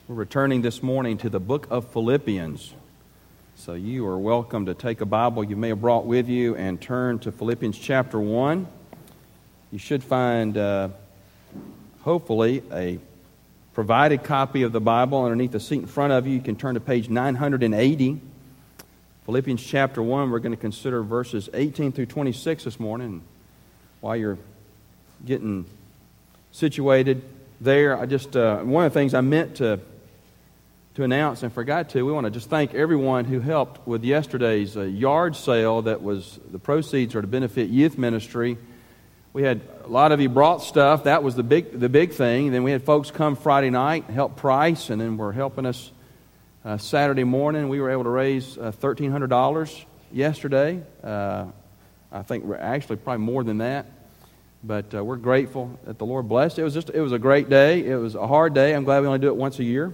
We're returning this morning to the book of Philippians. So you are welcome to take a Bible you may have brought with you and turn to Philippians chapter 1. You should find, hopefully, a provided copy of the Bible underneath the seat in front of you. You can turn to page 980. Philippians chapter 1, we're going to consider verses 18 through 26 this morning. While you're getting situated there, I just one of the things I meant to announce and forgot to, we want to just thank everyone who helped with yesterday's yard sale that was, the proceeds are to benefit youth ministry. We had a lot of you brought stuff. That was the big thing. Then we had folks come Friday night, help price, and then were helping us Saturday morning. We were able to raise $1,300 yesterday. I think we're actually probably more than that. But we're grateful that the Lord blessed. It was a great day. It was a hard day. I'm glad we only do it once a year.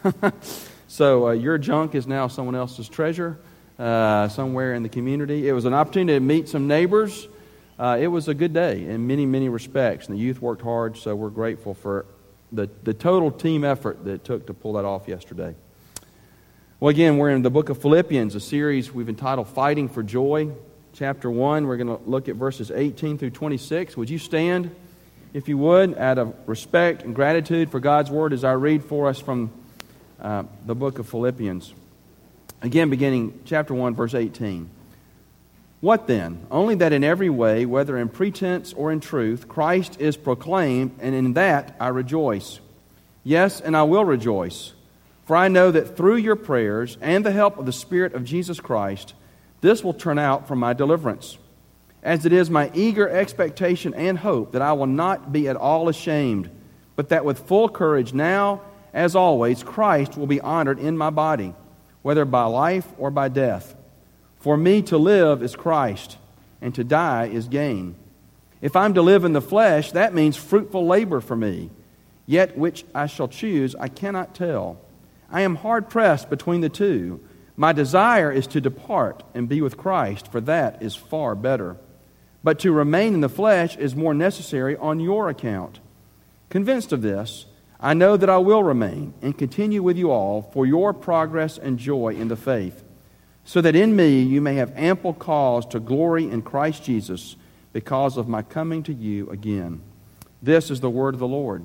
So your junk is now someone else's treasure somewhere in the community. It was an opportunity to meet some neighbors. It was a good day in many, many respects. And the youth worked hard, so we're grateful for the total team effort that it took to pull that off yesterday. Well, again, we're in the book of Philippians, a series we've entitled Fighting for Joy. Chapter 1, we're going to look at verses 18 through 26. Would you stand, if you would, out of respect and gratitude for God's Word as I read for us from the book of Philippians. Again, beginning chapter 1, verse 18. What then? Only that in every way, whether in pretense or in truth, Christ is proclaimed, and in that I rejoice. Yes, and I will rejoice. For I know that through your prayers and the help of the Spirit of Jesus Christ, this will turn out for my deliverance. As it is my eager expectation and hope that I will not be at all ashamed, but that with full courage now, as always, Christ will be honored in my body, whether by life or by death. For me to live is Christ, and to die is gain. If I'm to live in the flesh, that means fruitful labor for me. Yet which I shall choose, I cannot tell. I am hard-pressed between the two. My desire is to depart and be with Christ, for that is far better. But to remain in the flesh is more necessary on your account. Convinced of this, I know that I will remain and continue with you all for your progress and joy in the faith, so that in me you may have ample cause to glory in Christ Jesus because of my coming to you again. This is the word of the Lord.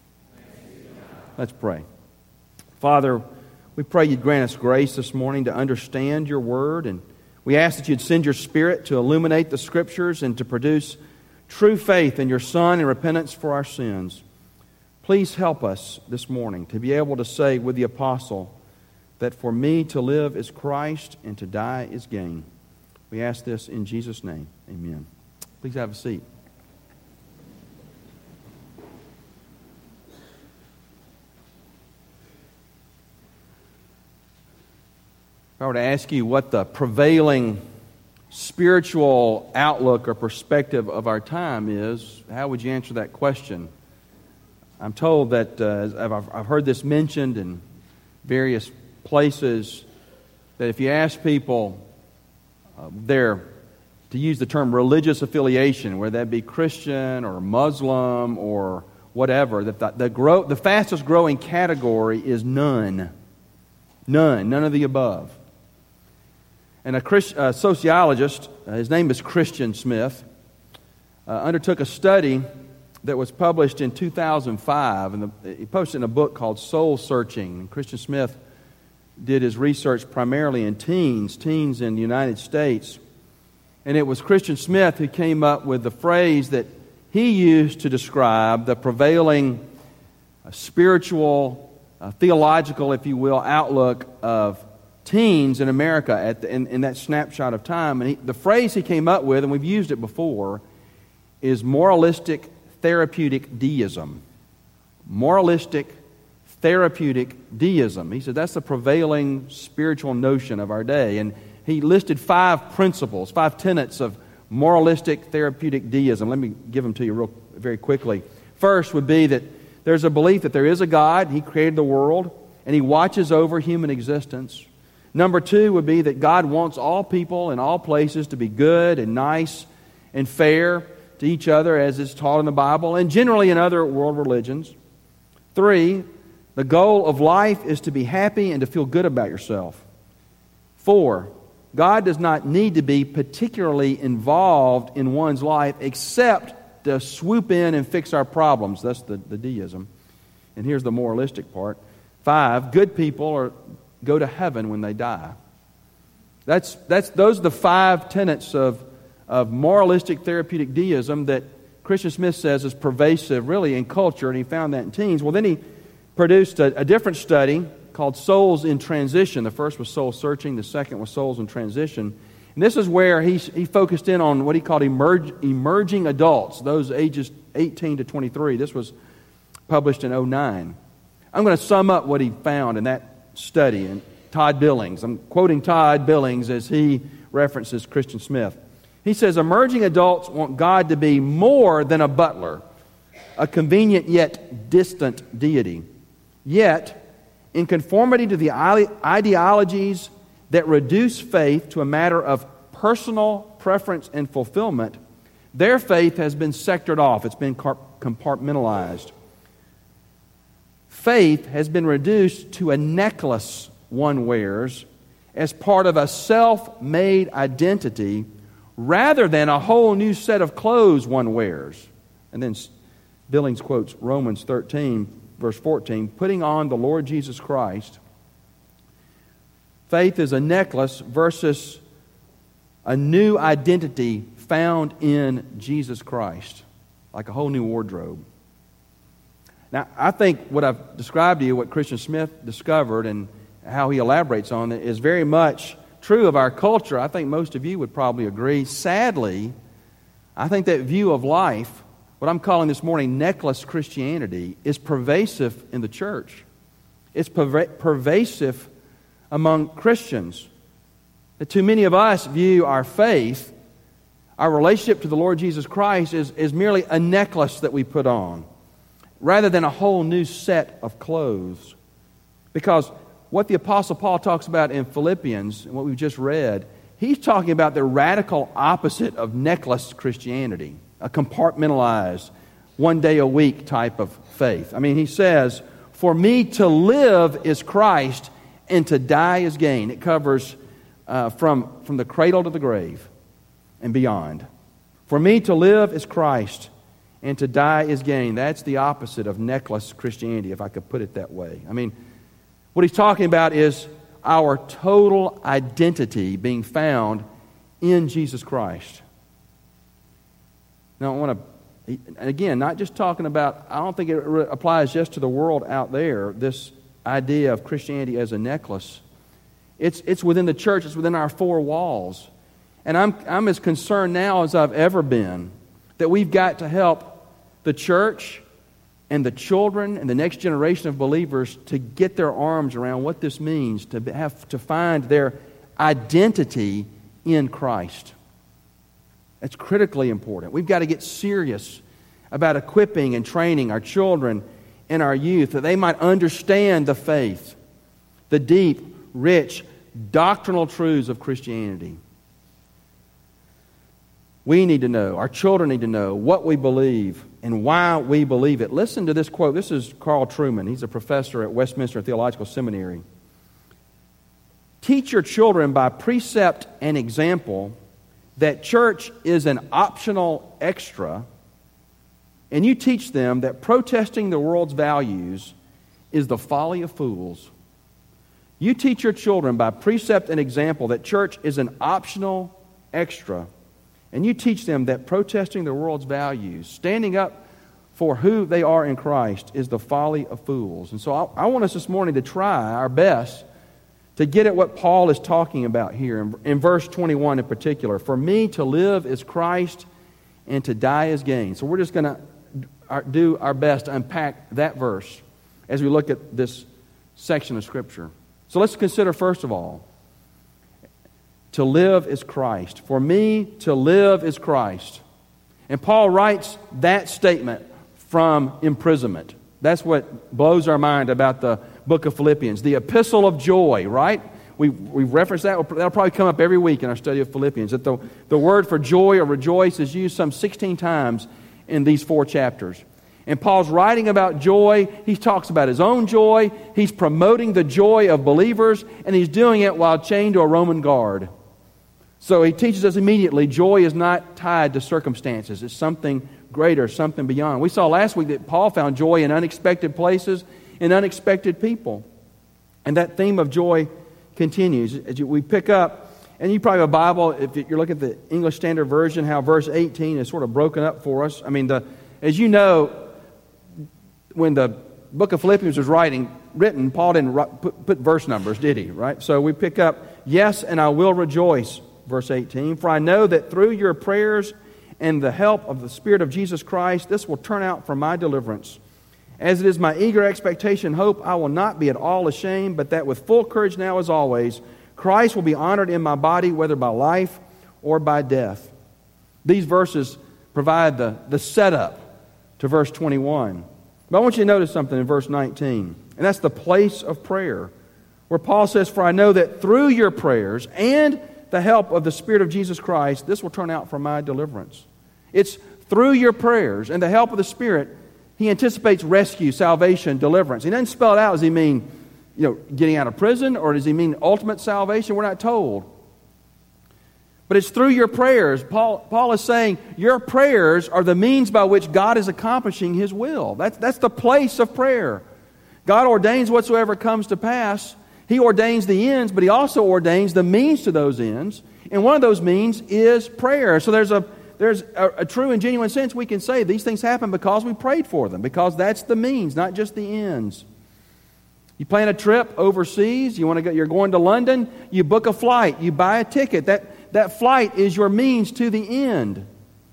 Let's pray. Father, we pray you'd grant us grace this morning to understand your word, and we ask that you'd send your Spirit to illuminate the Scriptures and to produce true faith in your Son and repentance for our sins. Please help us this morning to be able to say with the apostle that for me to live is Christ and to die is gain. We ask this in Jesus' name. Amen. Please have a seat. If I were to ask you what the prevailing spiritual outlook or perspective of our time is, how would you answer that question? I'm told that, I've heard this mentioned in various places, that if you ask people to use the term religious affiliation, whether that be Christian or Muslim or whatever, that the fastest growing category is none. None of the above. And a sociologist, his name is Christian Smith, undertook a study that was published in 2005, and he posted in a book called Soul Searching. And Christian Smith did his research primarily in teens in the United States. And it was Christian Smith who came up with the phrase that he used to describe the prevailing spiritual, theological, if you will, outlook of teens in America in that snapshot of time. And the phrase he came up with, and we've used it before, is moralistic therapeutic deism. Moralistic therapeutic deism. He said that's the prevailing spiritual notion of our day. And he listed 5 principles, 5 tenets of moralistic therapeutic deism. Let me give them to you very quickly. First would be that there's a belief that there is a God, He created the world, and He watches over human existence. Number 2 would be that God wants all people in all places to be good and nice and fair to each other as is taught in the Bible and generally in other world religions. 3, The goal of life is to be happy and to feel good about yourself. 4, God does not need to be particularly involved in one's life except to swoop in and fix our problems. That's the deism. And here's the moralistic part. 5, good people go to heaven when they die. Those are the 5 tenets of moralistic therapeutic deism that Christian Smith says is pervasive really in culture, and he found that in teens. Well, then he produced a different study called Souls in Transition. The first was Soul Searching, the second was Souls in Transition. And this is where he focused in on what he called emerging adults, those ages 18 to 23. This was published in 2009. I'm going to sum up what he found in that study, and Todd Billings. I'm quoting Todd Billings as he references Christian Smith. He says, emerging adults want God to be more than a butler, a convenient yet distant deity. Yet, in conformity to the ideologies that reduce faith to a matter of personal preference and fulfillment, their faith has been sectored off. It's been compartmentalized. Faith has been reduced to a necklace one wears as part of a self-made identity rather than a whole new set of clothes one wears. And then Billings quotes Romans 13, verse 14, putting on the Lord Jesus Christ. Faith is a necklace versus a new identity found in Jesus Christ, like a whole new wardrobe. Now, I think what I've described to you, what Christian Smith discovered and how he elaborates on it, is very much true of our culture. I think most of you would probably agree. Sadly, I think that view of life, what I'm calling this morning necklace Christianity, is pervasive in the church. It's pervasive among Christians. That too many of us view our faith, our relationship to the Lord Jesus Christ, is merely a necklace that we put on, rather than a whole new set of clothes. Because what the Apostle Paul talks about in Philippians, and what we've just read, he's talking about the radical opposite of necklace Christianity, a compartmentalized, one day a week type of faith. I mean, he says, for me to live is Christ, and to die is gain. It covers from the cradle to the grave and beyond. For me to live is Christ, and to die is gain. That's the opposite of necklace Christianity, if I could put it that way. I mean, what he's talking about is our total identity being found in Jesus Christ. Now, I want to, again, not just talking about, I don't think it applies just to the world out there, this idea of Christianity as a necklace. It's within the church, it's within our 4 walls. And I'm as concerned now as I've ever been that we've got to help the church and the children and the next generation of believers to get their arms around what this means, to have to find their identity in Christ. That's critically important. We've got to get serious about equipping and training our children and our youth that they might understand the faith, the deep, rich, doctrinal truths of Christianity. We need to know, our children need to know what we believe and why we believe it. Listen to this quote. This is Carl Trueman. He's a professor at Westminster Theological Seminary. Teach your children by precept and example that church is an optional extra, and you teach them that protesting the world's values is the folly of fools. You teach your children by precept and example that church is an optional extra, and you teach them that protesting the world's values, standing up for who they are in Christ, is the folly of fools. And so I want us this morning to try our best to get at what Paul is talking about here in verse 21 in particular. For me to live is Christ, and to die is gain. So we're just going to do our best to unpack that verse as we look at this section of Scripture. So let's consider first of all, to live is Christ. For me to live is Christ. And Paul writes that statement from imprisonment. That's what blows our mind about the book of Philippians. The epistle of joy, right? We've referenced that. That'll probably come up every week in our study of Philippians. That the word for joy or rejoice is used some 16 times in these 4 chapters. And Paul's writing about joy. He talks about his own joy. He's promoting the joy of believers, and he's doing it while chained to a Roman guard. So he teaches us immediately joy is not tied to circumstances. It's something greater, something beyond. We saw last week that Paul found joy in unexpected places and unexpected people. And that theme of joy continues. As we pick up, and you probably have a Bible, if you're looking at the English Standard Version, how verse 18 is sort of broken up for us. I mean, as you know, when the book of Philippians was written, Paul didn't put verse numbers, did he? Right? So we pick up, yes, and I will rejoice, verse 18, for I know that through your prayers and the help of the Spirit of Jesus Christ, this will turn out for my deliverance. As it is my eager expectation and hope, I will not be at all ashamed, but that with full courage now as always, Christ will be honored in my body, whether by life or by death. These verses provide the setup to verse 21. But I want you to notice something in verse 19, and that's the place of prayer, where Paul says, for I know that through your prayers and the help of the Spirit of Jesus Christ, this will turn out for my deliverance. It's through your prayers and the help of the Spirit. He anticipates rescue, salvation, deliverance. He doesn't spell it out. Does he mean, getting out of prison, or does he mean ultimate salvation? We're not told. But it's through your prayers. Paul is saying your prayers are the means by which God is accomplishing His will. That's the place of prayer. God ordains whatsoever comes to pass. He ordains the ends, but He also ordains the means to those ends. And one of those means is prayer. So there's a true and genuine sense we can say these things happen because we prayed for them, because that's the means, not just the ends. You plan a trip overseas, you're going to London, you book a flight, you buy a ticket. That flight is your means to the end.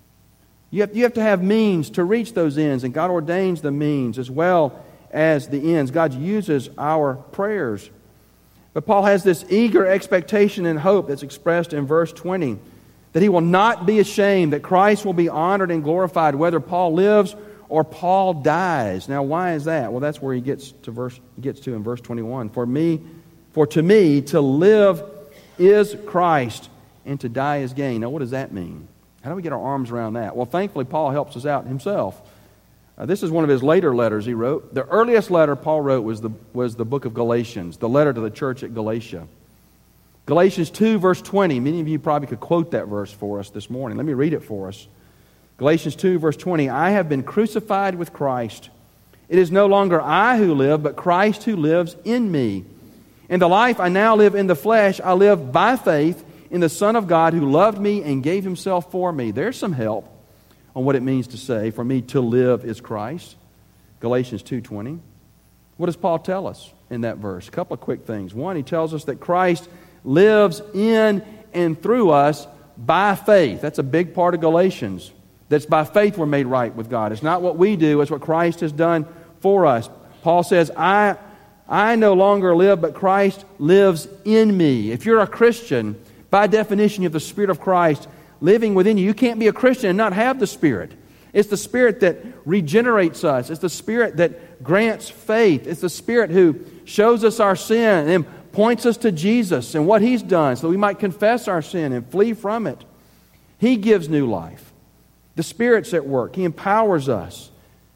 You have to have means to reach those ends, and God ordains the means as well as the ends. God uses our prayers. But Paul has this eager expectation and hope that's expressed in verse 20, that he will not be ashamed, that Christ will be honored and glorified whether Paul lives or Paul dies. Now, why is that? Well, that's where he gets to in verse 21. For to me to live is Christ, and to die is gain. Now, what does that mean? How do we get our arms around that? Well, thankfully, Paul helps us out himself. This is one of his later letters he wrote. The earliest letter Paul wrote was the book of Galatians, the letter to the church at Galatia. Galatians 2, verse 20. Many of you probably could quote that verse for us this morning. Let me read it for us. Galatians 2, verse 20. I have been crucified with Christ. It is no longer I who live, but Christ who lives in me. And the life I now live in the flesh, I live by faith in the Son of God who loved me and gave Himself for me. There's some help on what it means to say, for me to live is Christ. Galatians 2:20. What does Paul tell us in that verse? A couple of quick things. One, he tells us that Christ lives in and through us by faith. That's a big part of Galatians. That's by faith we're made right with God. It's not what we do, it's what Christ has done for us. Paul says, I no longer live, but Christ lives in me. If you're a Christian, by definition, you have the Spirit of Christ living within you. You can't be a Christian and not have the Spirit. It's the Spirit that regenerates us. It's the Spirit that grants faith. It's the Spirit who shows us our sin and points us to Jesus and what He's done so that we might confess our sin and flee from it. He gives new life. The Spirit's at work. He empowers us.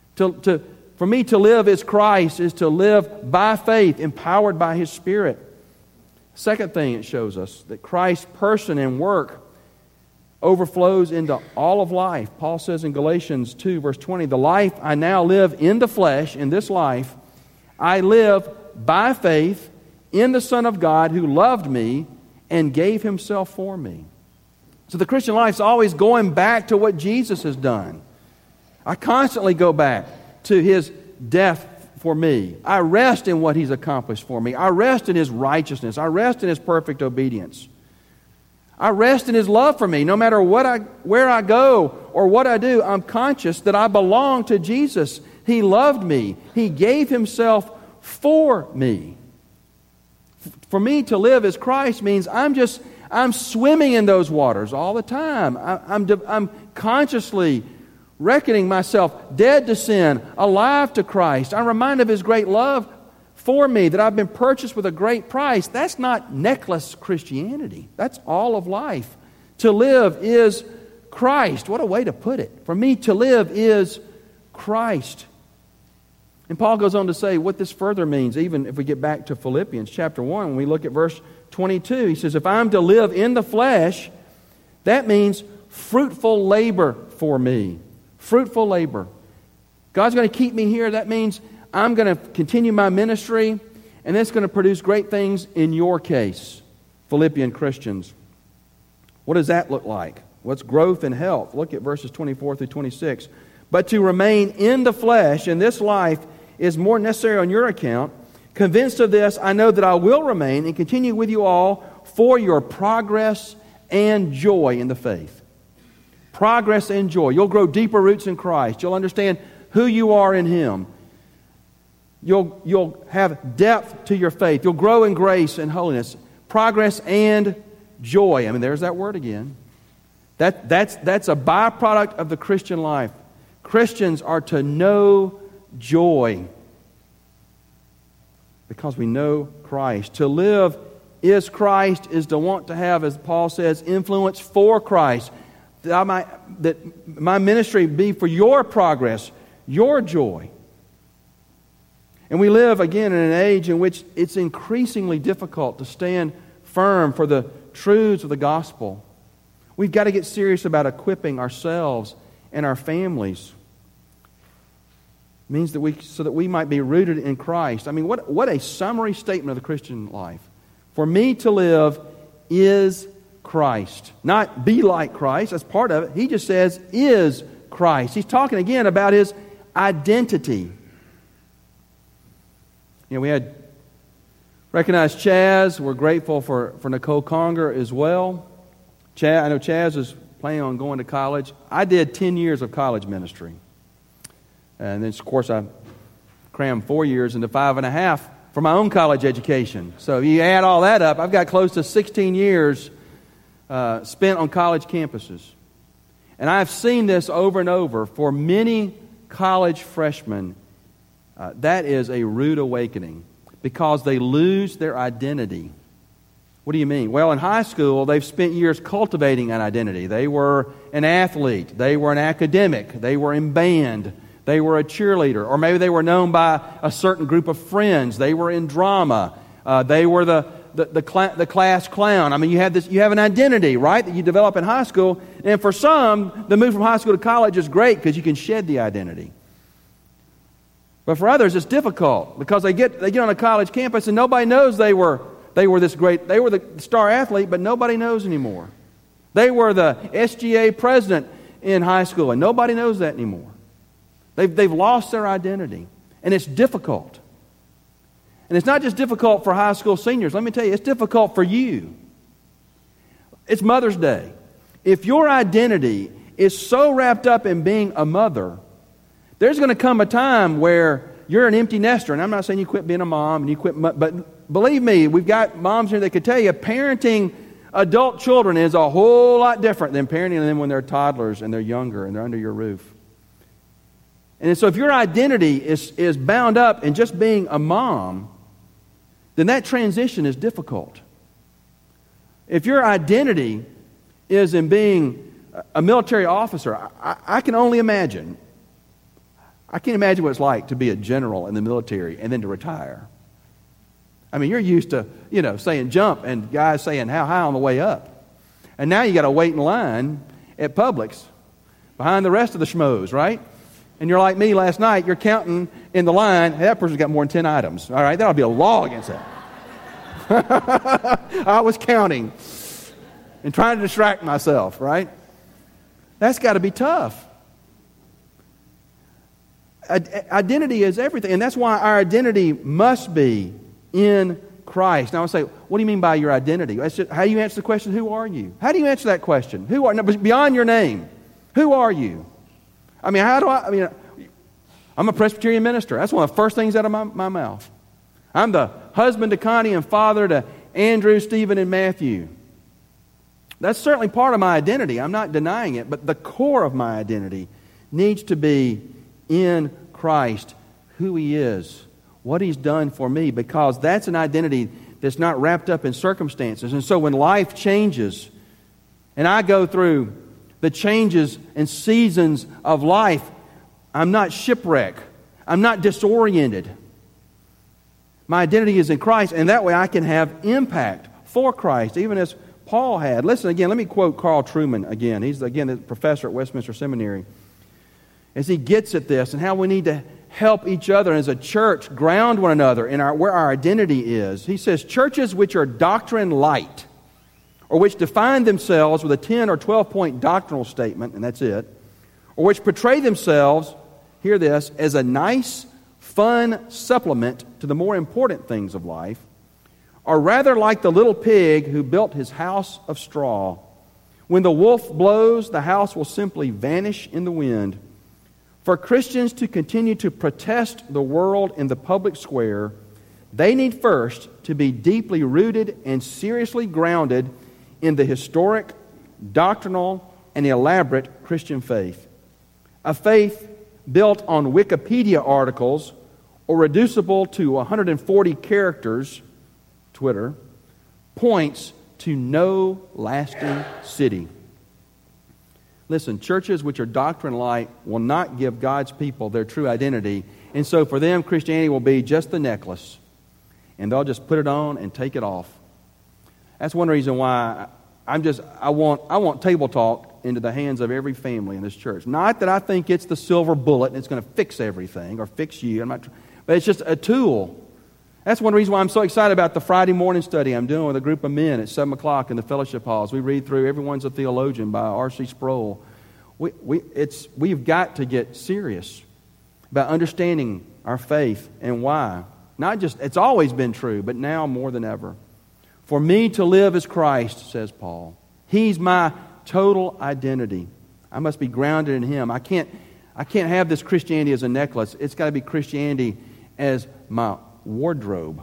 For me to live as Christ is to live by faith, empowered by His Spirit. Second thing it shows us, that Christ's person and work overflows into all of life. Paul says in Galatians 2, verse 20, the life I now live in the flesh, in this life, I live by faith in the Son of God who loved me and gave Himself for me. So the Christian life is always going back to what Jesus has done. I constantly go back to His death for me. I rest in what He's accomplished for me. I rest in His righteousness. I rest in His perfect obedience. I rest in His love for me. No matter where I go or what I do, I'm conscious that I belong to Jesus. He loved me. He gave Himself for me. For me to live as Christ means I'm swimming in those waters all the time. I'm consciously reckoning myself dead to sin, alive to Christ. I'm reminded of His great love for me, that I've been purchased with a great price. That's not necklace Christianity. That's all of life. To live is Christ. What a way to put it. For me to live is Christ. And Paul goes on to say what this further means, even if we get back to Philippians chapter 1, when we look at verse 22. He says, if I'm to live in the flesh, that means fruitful labor for me. Fruitful labor. God's going to keep me here. That means I'm going to continue my ministry, and that's going to produce great things in your case, Philippian Christians. What does that look like? What's growth and health? Look at verses 24 through 26. But to remain in the flesh in this life is more necessary on your account. Convinced of this, I know that I will remain and continue with you all for your progress and joy in the faith. Progress and joy. You'll grow deeper roots in Christ. You'll understand who you are in Him. You'll have depth to your faith. You'll grow in grace and holiness. Progress and joy. I mean, there's that word again. That's a byproduct of the Christian life. Christians are to know joy because we know Christ. To live is Christ, is to want to have, as Paul says, influence for Christ. That my ministry be for your progress, your joy. And we live, again, in an age in which it's increasingly difficult to stand firm for the truths of the gospel. We've got to get serious about equipping ourselves and our families. It means that so that we might be rooted in Christ. I mean, what a summary statement of the Christian life. For me to live is Christ. Not be like Christ, that's part of it. He just says is Christ. He's talking again about His identity. You know, we had recognized Chaz. We're grateful for Nicole Conger as well. I know Chaz is planning on going to college. I did 10 years of college ministry. And then, of course, I crammed 4 years into 5.5 for my own college education. So if you add all that up, I've got close to 16 years spent on college campuses. And I've seen this over and over. For many college freshmen, that is a rude awakening because they lose their identity. What do you mean? Well, in high school, they've spent years cultivating an identity. They were an athlete. They were an academic. They were in band. They were a cheerleader. Or maybe they were known by a certain group of friends. They were in drama. They were the class clown. I mean, you have an identity, right, that you develop in high school. And for some, the move from high school to college is great because you can shed the identity. But for others, it's difficult because they get on a college campus and nobody knows they were this great. They were the star athlete, but nobody knows anymore. They were the SGA president in high school, and nobody knows that anymore. They've lost their identity, and it's difficult. And it's not just difficult for high school seniors. Let me tell you, it's difficult for you. It's Mother's Day. If your identity is so wrapped up in being a mother, there's going to come a time where you're an empty nester. And I'm not saying you quit being a mom and you quit, but believe me, we've got moms here that could tell you parenting adult children is a whole lot different than parenting them when they're toddlers and they're younger and they're under your roof. And so if your identity is bound up in just being a mom, then that transition is difficult. If your identity is in being a military officer, I can only imagine. I can't imagine what it's like to be a general in the military and then to retire. I mean, you're used to, saying jump and guys saying how high on the way up. And now you got to wait in line at Publix behind the rest of the schmoes, right? And you're like me last night, you're counting in the line, hey, that person's got more than 10 items. All right, that'll be a law against that. I was counting and trying to distract myself, right? That's got to be tough. Identity is everything, and that's why our identity must be in Christ. Now I say, what do you mean by your identity? How do you answer the question, who are you? How do you answer that question? Beyond your name, who are you? I'm a Presbyterian minister. That's one of the first things out of my mouth. I'm the husband to Connie and father to Andrew, Stephen, and Matthew. That's certainly part of my identity. I'm not denying it, but the core of my identity needs to be in Christ, who He is, what He's done for me, because that's an identity that's not wrapped up in circumstances. And so when life changes, and I go through the changes and seasons of life, I'm not shipwrecked. I'm not disoriented. My identity is in Christ, and that way I can have impact for Christ, even as Paul had. Listen again, let me quote Carl Trueman again. He's, again, the professor at Westminster Seminary. As he gets at this and how we need to help each other as a church ground one another in where our identity is. He says, churches which are doctrine light, or which define themselves with a 10 or 12-point doctrinal statement, and that's it, or which portray themselves, hear this, as a nice, fun supplement to the more important things of life, are rather like the little pig who built his house of straw. When the wolf blows, the house will simply vanish in the wind. For Christians to continue to protest the world in the public square, they need first to be deeply rooted and seriously grounded in the historic, doctrinal, and elaborate Christian faith. A faith built on Wikipedia articles or reducible to 140 characters, Twitter, points to no lasting city. Listen, churches which are doctrine light will not give God's people their true identity. And so for them, Christianity will be just the necklace. And they'll just put it on and take it off. That's one reason why I want Table Talk into the hands of every family in this church. Not that I think it's the silver bullet and it's going to fix everything or fix you. But it's just a tool. That's one reason why I'm so excited about the Friday morning study I'm doing with a group of men at 7 o'clock in the fellowship halls. We read through Everyone's a Theologian by R.C. Sproul. We've got to get serious about understanding our faith and why. Not just, it's always been true, but now more than ever. For me to live is Christ, says Paul. He's my total identity. I must be grounded in Him. I can't have this Christianity as a necklace. It's got to be Christianity as my wardrobe.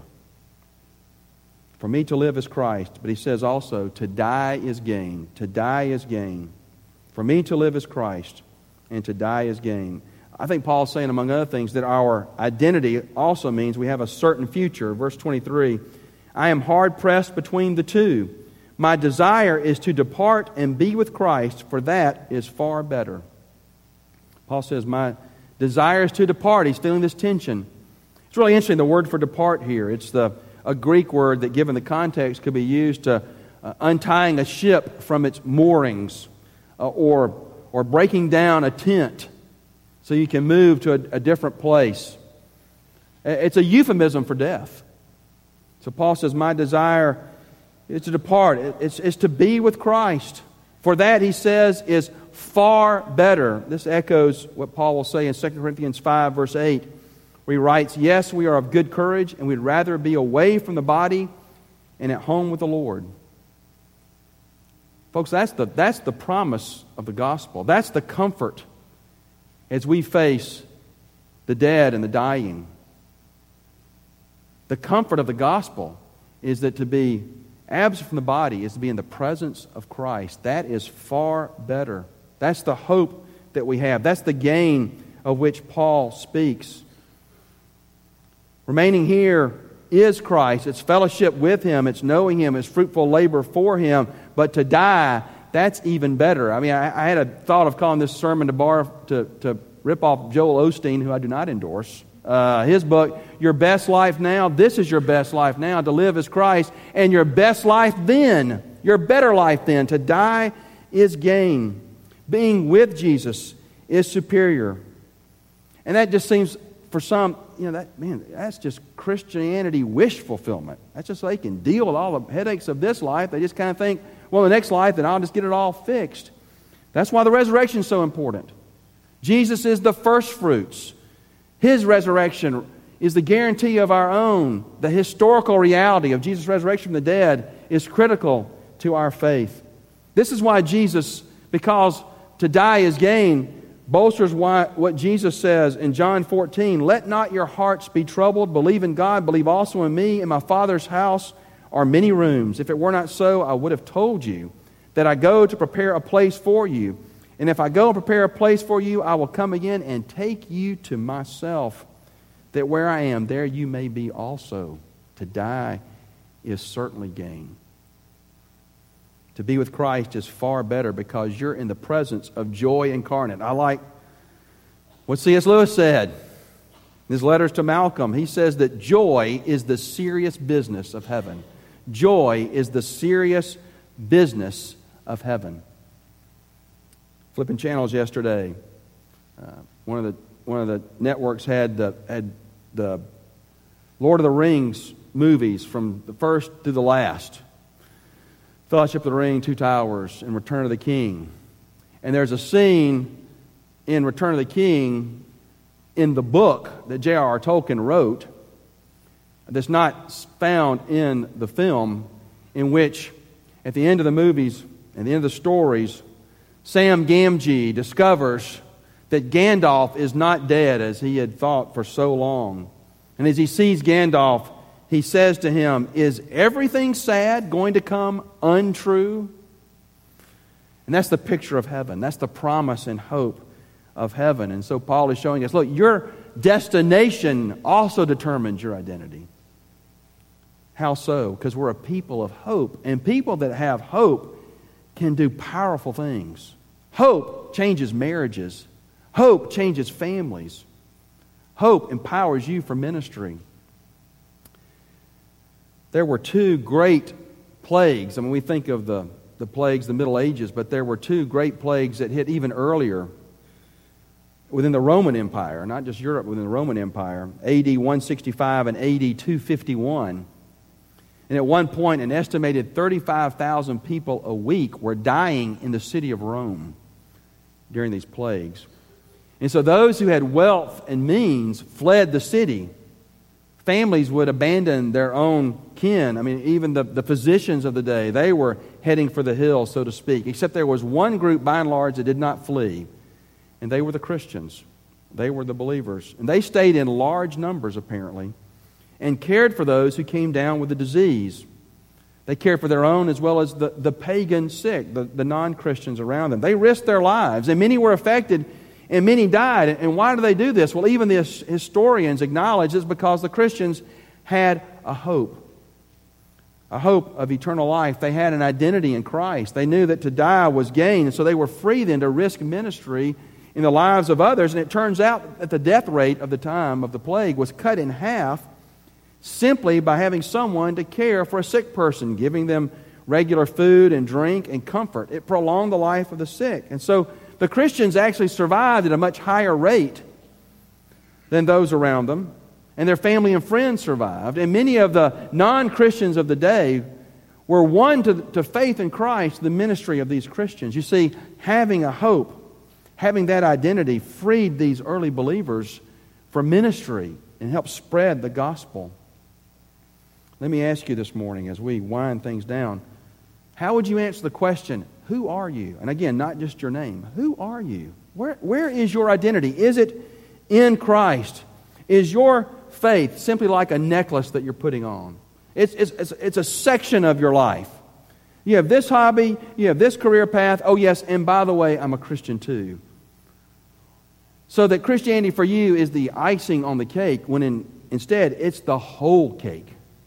For me to live is Christ. But he says also, to die is gain. To die is gain. For me to live is Christ, and to die is gain. I think Paul's saying, among other things, that our identity also means we have a certain future. Verse 23, I am hard-pressed between the two. My desire is to depart and be with Christ, for that is far better. Paul says, my desire is to depart. He's feeling this tension. It's really interesting, the word for depart here. It's a Greek word that, given the context, could be used to untying a ship from its moorings or breaking down a tent so you can move to a different place. It's a euphemism for death. So Paul says, my desire is to depart. It's to be with Christ. For that, he says, is far better. This echoes what Paul will say in 2 Corinthians 5, verse 8, where he writes, yes, we are of good courage, and we'd rather be away from the body and at home with the Lord. Folks, that's the promise of the gospel. That's the comfort as we face the dead and the dying. The comfort of the gospel is that to be absent from the body is to be in the presence of Christ. That is far better. That's the hope that we have. That's the gain of which Paul speaks. Remaining here is Christ. It's fellowship with Him. It's knowing Him. It's fruitful labor for Him. But to die, that's even better. I mean, I had a thought of calling this sermon to rip off Joel Osteen, who I do not endorse. His book, Your Best Life Now. This is your best life now. To live is Christ. And your best life then, your better life then. To die is gain. Being with Jesus is superior. And that just seems, for some, that's just Christianity wish fulfillment. That's just so they can deal with all the headaches of this life. They just kind of think, well, the next life, then I'll just get it all fixed. That's why the resurrection is so important. Jesus is the first fruits. His resurrection is the guarantee of our own. The historical reality of Jesus' resurrection from the dead is critical to our faith. This is why Jesus, because to die is gain, bolsters what Jesus says in John 14, let not your hearts be troubled. Believe in God, believe also in me. In my Father's house are many rooms. If it were not so, I would have told you that I go to prepare a place for you. And if I go and prepare a place for you, I will come again and take you to myself, that where I am, there you may be also. To die is certainly gain. To be with Christ is far better because you're in the presence of joy incarnate. I like what C.S. Lewis said in his letters to Malcolm. He says that joy is the serious business of heaven. Joy is the serious business of heaven. Flipping channels yesterday, one of the networks had the Lord of the Rings movies from the first to the last. Fellowship of the Ring, Two Towers, and Return of the King. And there's a scene in Return of the King in the book that J.R.R. Tolkien wrote that's not found in the film, in which at the end of the movies, at the end of the stories, Sam Gamgee discovers that Gandalf is not dead as he had thought for so long. And as he sees Gandalf, he says to him, "Is everything sad going to come untrue?" And that's the picture of heaven. That's the promise and hope of heaven. And so Paul is showing us, look, your destination also determines your identity. How so? Because we're a people of hope. And people that have hope can do powerful things. Hope changes marriages. Hope changes families. Hope empowers you for ministry. There were two great plagues. I mean, we think of the plagues, the Middle Ages, but there were two great plagues that hit even earlier within the Roman Empire, not just Europe, within the Roman Empire, A.D. 165 and A.D. 251. And at one point, an estimated 35,000 people a week were dying in the city of Rome during these plagues. And so those who had wealth and means fled the city. Families would abandon their own kin. I mean, even the physicians of the day, they were heading for the hills, so to speak. Except there was one group, by and large, that did not flee. And they were the Christians. They were the believers. And they stayed in large numbers, apparently, and cared for those who came down with the disease. They cared for their own as well as the pagan sick, the non-Christians around them. They risked their lives, and many were affected, and many died. And why do they do this? Well, even the historians acknowledge it's because the Christians had a hope of eternal life. They had an identity in Christ. They knew that to die was gain, and so they were free then to risk ministry in the lives of others. And it turns out that the death rate of the time of the plague was cut in half simply by having someone to care for a sick person, giving them regular food and drink and comfort. It prolonged the life of the sick. And so the Christians actually survived at a much higher rate than those around them. And their family and friends survived. And many of the non-Christians of the day were won to faith in Christ, the ministry of these Christians. You see, having a hope, having that identity, freed these early believers for ministry and helped spread the gospel. Let me ask you this morning as we wind things down, how would you answer the question, who are you? And again, not just your name. Who are you? Where is your identity? Is it in Christ? Is your faith simply like a necklace that you're putting on? It's a section of your life. You have this hobby, you have this career path. Oh yes, and by the way, I'm a Christian too. So that Christianity for you is the icing on the cake, when instead it's the whole cake.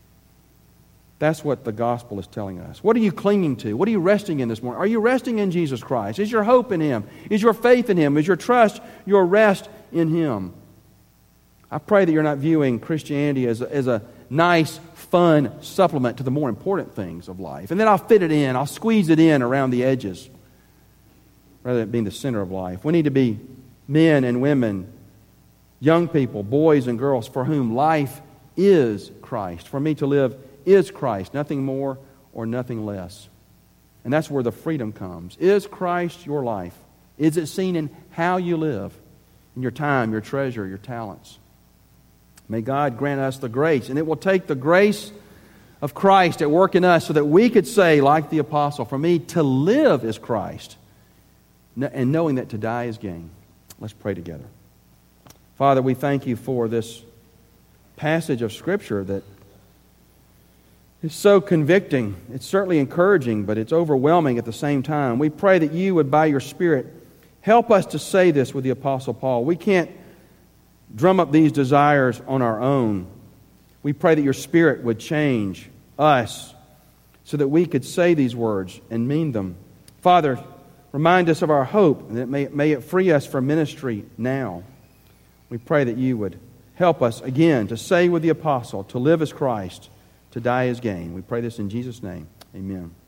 That's what the gospel is telling us. What are you clinging to? What are you resting in this morning? Are you resting in Jesus Christ? Is your hope in Him? Is your faith in Him? Is your trust, your rest in Him? I pray that you're not viewing Christianity as a nice, fun supplement to the more important things of life. And then I'll fit it in. I'll squeeze it in around the edges rather than being the center of life. We need to be men and women, young people, boys and girls, for whom life is Christ. For me to live is Christ, nothing more or nothing less. And that's where the freedom comes. Is Christ your life? Is it seen in how you live, in your time, your treasure, your talents? May God grant us the grace, and it will take the grace of Christ at work in us so that we could say, like the apostle, for me to live is Christ, and knowing that to die is gain. Let's pray together. Father, we thank You for this passage of Scripture that is so convicting. It's certainly encouraging, but it's overwhelming at the same time. We pray that You would, by Your Spirit, help us to say this with the Apostle Paul. We can't drum up these desires on our own. We pray that Your Spirit would change us so that we could say these words and mean them. Father, remind us of our hope, and that may it free us for ministry now. We pray that you would help us again to say with the apostle, to live as Christ, to die as gain. We pray this in Jesus' name. Amen.